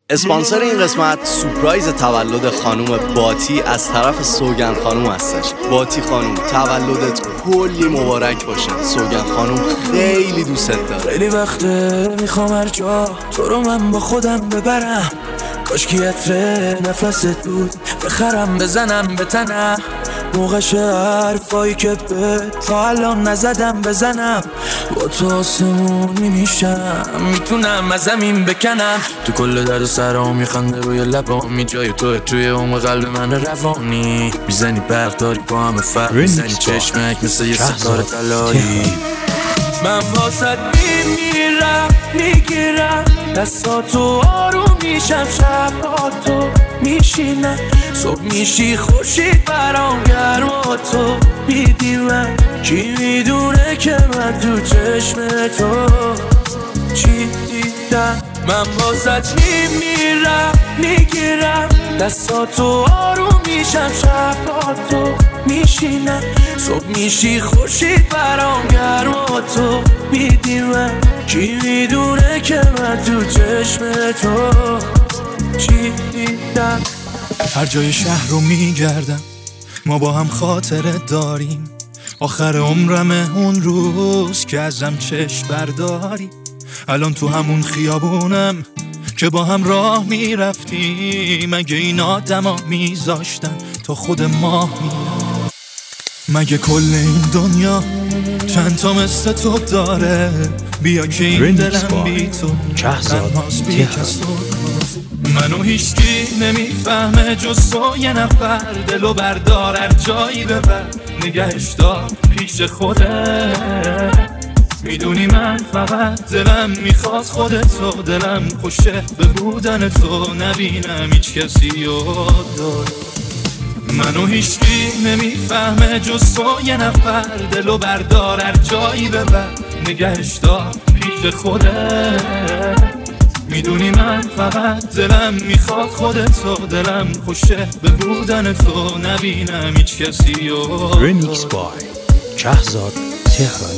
اسپانسر این قسمت سورپرایز تولد خانوم باتی از طرف سوگند خانوم هستش. باتی خانوم تولدت کلی مبارک باشه. سوگند خانوم خیلی دوستت داره. خیلی وقته میخوام هر جا تو رو من با خودم ببرم، کاش که عطر نفست بود بخرم بزنم به تنم، موقع حرفایی که به تا الان نزدم بزنم، با تو آسمونی میشم میتونم از زمین بکنم، تو کل درد و سرام میخنده روی لبامی، جای توی عمق قلب من روانی، میزنی برق داری با همه فرق، میزنی چشمک مثل یه ستاره طلایی، من واسد میمیرم میگیرم دستاتو آروم میشم، شب با تو میشینم، صبح میشی خورشید برام گرم و تو میدی من، کی میدونه که من تو چشم تو چی دیدم، من واسد میمیرم میگیرم دستاتو آروم میشم، شب با تو میشینم، صبح میشی خورشید برام گرم و تو میدی من، کی میدونه که من تو چشم تو چی دیدم. هر جای شهر رو میگردم ما با هم خاطره داریم، آخر عمرمه اون روز که ازم چشم برداری، الان تو همون خیابونم که با هم راه میرفتیم، مگه این آدما میذاشتن تا خود ما میرم، مگه کل این دنیا چند تا مثل تو داره، بیا که این دلم بی تو تنهاست بی کس تو، منو هیچکی نمیفهمه جز تو، یه نفر دلو بردار هر جایی ببر، نگهش دار پیش خوده، میدونی من فقط دلم میخواد خودتو، دلم خوشه به بودن تو، نبینم هیچ کسی داره، منو هیچکی نمیفهمه جز تو، یه نفر دلو بردار هر جایی ببر، نگهش دار پیش خوده، میدونی من فقط دلم میخواد خودتو، دلم خوشه به بودن تو، نبینم هیچ کسی ریمیکس بای شهرزاد تهرانی.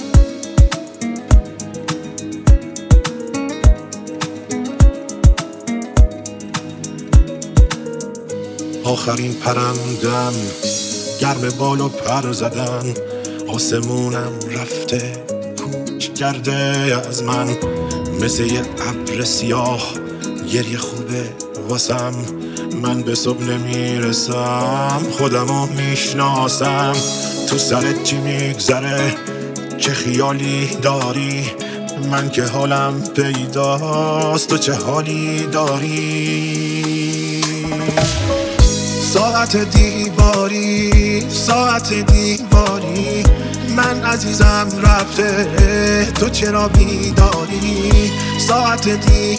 آخرین پرندم گرم بالو پر زدن، آسمونم رفته کوچ کرده از من، مثل یه ابر سیاه گریه خوبه واسم، من به صبح نمیرسم خودمو میشناسم، تو سرت چی میگذره چه خیالی داری، من که حالم پیداست تو چه حالی داری، ساعت دیواری من عزیزم رفته تو چرا بیداری، ساعت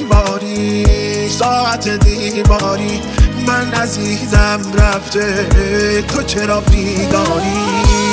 دیواری من عزیزم رفته تو چرا بیداری،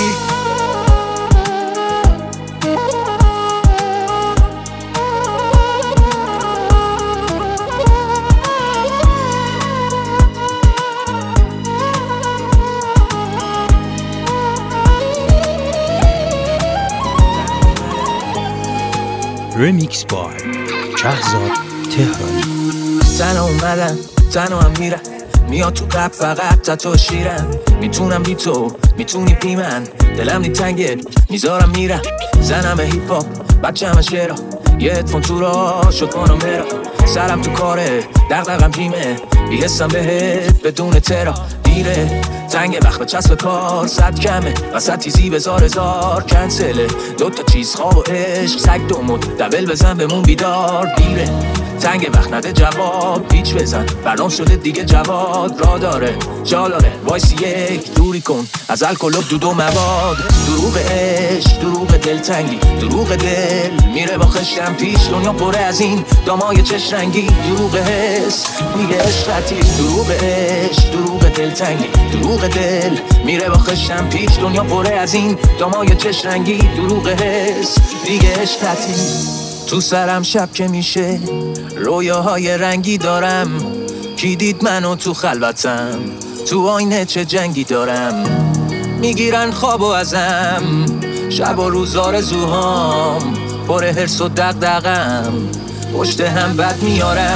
ریمیکس بای شهرزاد تهرانی. تنها اومدن تنها هم میرن، میاد تو قلب فقط تا تو شیرن، میتونم بی تو میتونی بی من، دلم نی تنگه میذارم میرم، زنم هیپ هاپ بچه همه شعرها، یه ادفون تو را شد کنم برا، سرم تو کاره دغدغم جیمه، بیحسم بهت بدون ترا، دیره تنگ وقت به چسب کار، صد کمه وسط تیزی بزار هزار کنسله، دوتا چیز خواب و عشق سگ دومود، دبل بزن بمون بیدار، دیره تنگ وقت نده جواب، پیچ بزن برنام شده دیگه جواد، را داره جا داره وایسی یک دوری کن از الکل و دودو مواد، دروغ عشق دروغ دلتنگی، دروغ دل میره با خشم پیش، دنیا پره از این دامای چش رنگی، دروغ حس میگه عشقتی، دروغ عشق دروغ دلتنگی، دروغ دل میره با خشم پیش، دنیا پره از این دامای چش رنگی، دروغ حس میگه عشقتی، تو سرم شب که میشه رویاهای رنگی دارم، کی دید منو تو خلوتم، تو آینه چه جنگی دارم، میگیرن خوابو ازم شب و روز آرزوهام، پر حرص و دغدغم پشت هم بد میارم،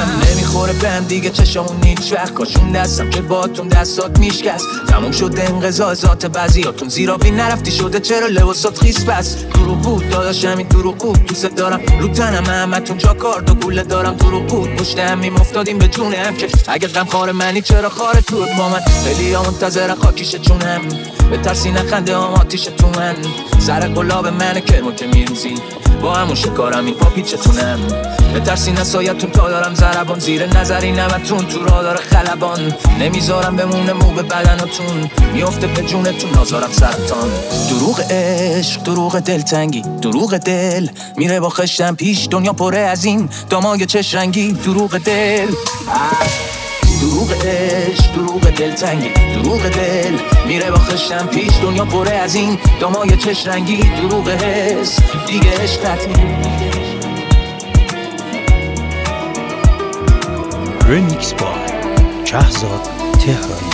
نخوره بهم دیگه چشمون هیچ وقت کاشون دستم که باهاتون دستات میشکست تموم شده انقضا ذات بعضیاتون زیرا بی نرفتی شده چرا لباسات خیس بس دروغ بود داداش همین دروغ بود دوست دارم رو تنم همتون جا کارد و گوله دارم دروغ بود پشت همیم افتادیم به جون هم که اگه غم خار منی چرا خاره تو با من خیلی ها منتظر خاکیشه چونم به ترسی نخنده هم آتیش تو من سر قلاب منه کرمو که میروزی با همون شکارم این پا پیچتونم به ترسی نسایتون تا دارم ضربان زیر نظری نمتون تو را داره خلبان نمیذارم بمونه مو به بدناتون میفته به جونتون نازارم سرطان دروغ عشق دروغ دلتنگی دروغ دل میره با خشتم پیش دنیا پره از این دامای چش رنگی دروغ دل دروغ عشق دروغ دلتنگی دروغ دل میره با خشتم پیش دنیا پره از این دامای چش رنگی دروغ حس دیگه عشق تعطیل رمیکس با کهزاد تهرانی.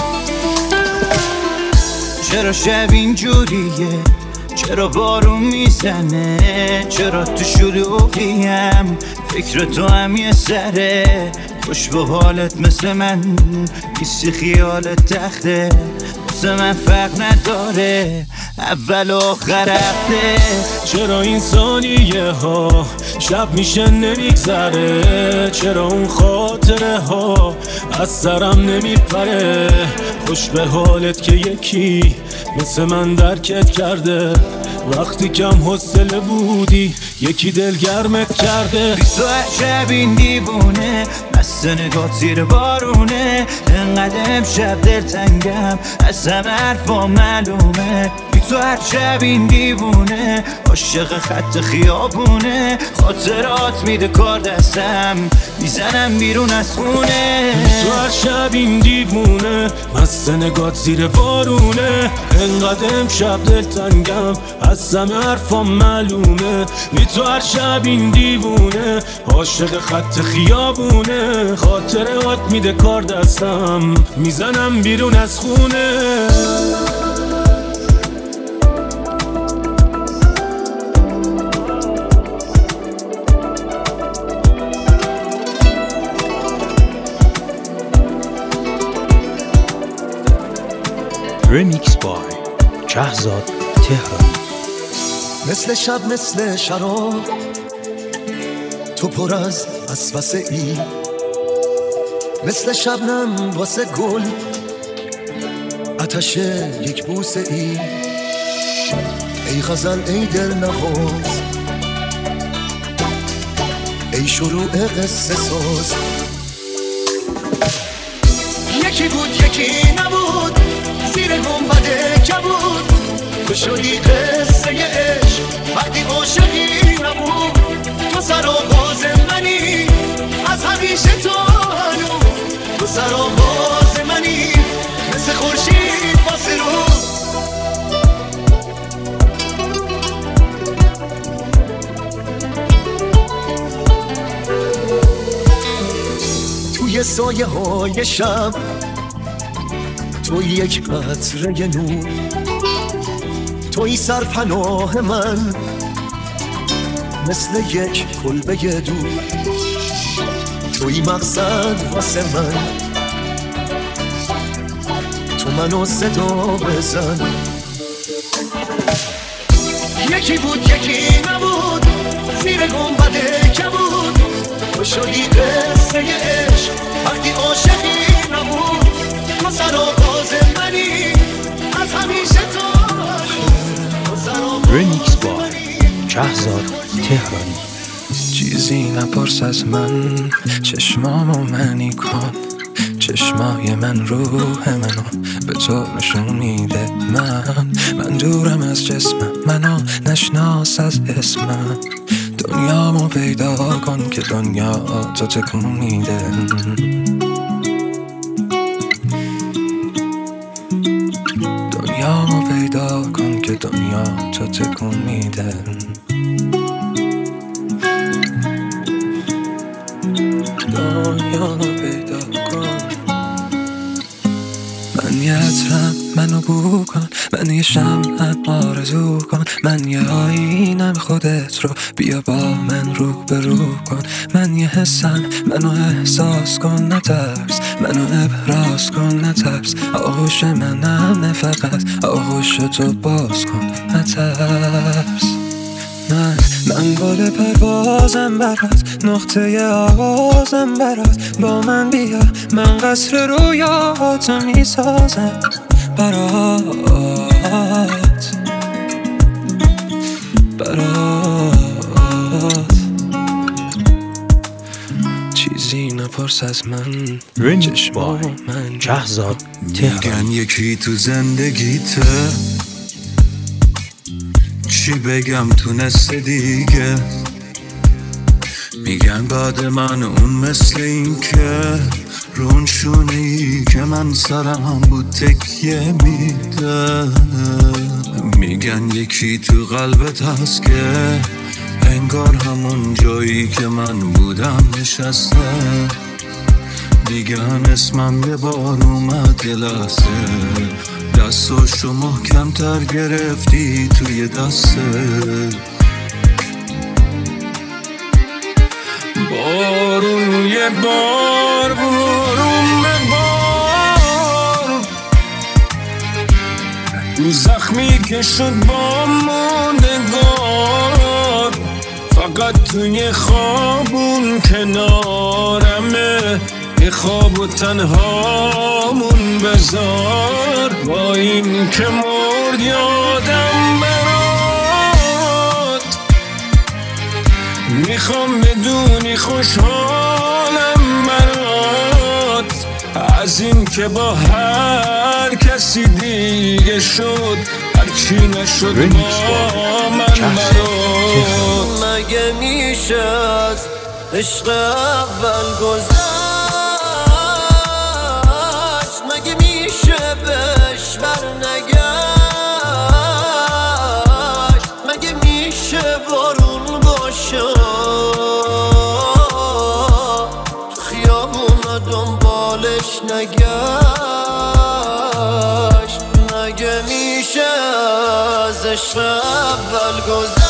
چرا شب اینجوریه چرا بارون میزنه چرا تو شلوغیم فکر تو هم یه سره خوش به حالت مثل من بیستی خیالت تخته واسه من فرق نداره اول و آخر هفته چرا این ثانیه ها شب میشه نمیگذره چرا اون خاطره ها از سرم نمیپره خوش به حالت که یکی مثل من درکت کرده وقتی کم حوصله بودی یکی دلگرمت کرده بی تو شب این دیوونه مست نگات زیر بارونه انقدر امشب دلتنگم از همه حرفا معلومه بی تو هر شب این دیوونه عاشق خط خیابونه خاطرات میده کار دستم میزنم بیرون از خونه تو هر شب این دیوونه مست نگات زیر بارونه انقدر امشب دلتنگم از همه حرفام معلومه بی تو هر شب این دیوونه عاشق خط خیابونه خاطرات میده کار دستم میزنم بیرون از خونه رمیکس بای کهزاد تهرانی. مثل شب مثل شراب تو پر از وسوسه ای مثل شبنم واسه گل آتش یک بوسه ای ای غزل ای دل نواز ای شروع قصه ساز یکی بود یکی نبود زیر گنبد کبود تو شدی قصه عشق وقتی عاشقی نبود تو سرآغاز منی از همیشه تو هنوز تو سرآغاز منی مثل خورشید واسه روز توی سایه های شب توی یک قطره نور توی سرپناه من مثل یک کلبه دور توی مقصد واسه من تو منو صدا بزن یکی بود یکی نبود زیر گنبد کبود تو شدی قصه عشق وقتی عاشقی نبود تو سرآغاز منی از همیشه تو رمیکس با کهزاد تهرانی. چیزی نپرس از من چشمامو منی کن چشمای من روح منو به تو نشون میده من دورم از جسمم منو نشناس از اسمم دنیامو پیدا کن که دنیا تو تکون میده دنیامو پیدا کن که دنیا تو تکون میده دنیامو پیدا کن من یه عطرم منو منو بو کن، من یه شمعم آرزو کن، من یه آینم خودت رو بیا با من رو به رو کن، من یه حسم منو احساس کن نترس، منو ابراز کن نترس، آغوش منم نه فقط آغوش تو باز کن نترس. من بال پروازم برات، نقطه آغازم برات، با من بیا من قصر رویاتو میسازم برات چیزی نپرس از من. ریمیکس بای شهزاد تهرانی. میگن یکی تو زندگیته، چی بگم تونسته دیگه، میگن بعد من اون مثل این که رون شونی که من سرم بود تکیه میده، میگن یکی تو قلبت هست که انگار همون جایی که من بودم نشسته، میگن اسمم یه بار اومد یه لحظه، دستاشو محکم تر گرفتی توی دسته، بارون یه بار بارون به بار، رو زخمی که شد با ماندگار، فقط توی خوابون کنارمه، یه خواب و تنهامون بذار، با این که مرد یادم برات، میخوام بدونی خوشحالم برات، از این که با هر کسی دیگه شد هرچی نشد با من برات. مگه میشه از عشق اول گذشت، مگه میشه بهش برنگشت، مگه میشه بارون باشه تو خیابون دنبالش نگشت، مگه میشه از عشق اول گذشت.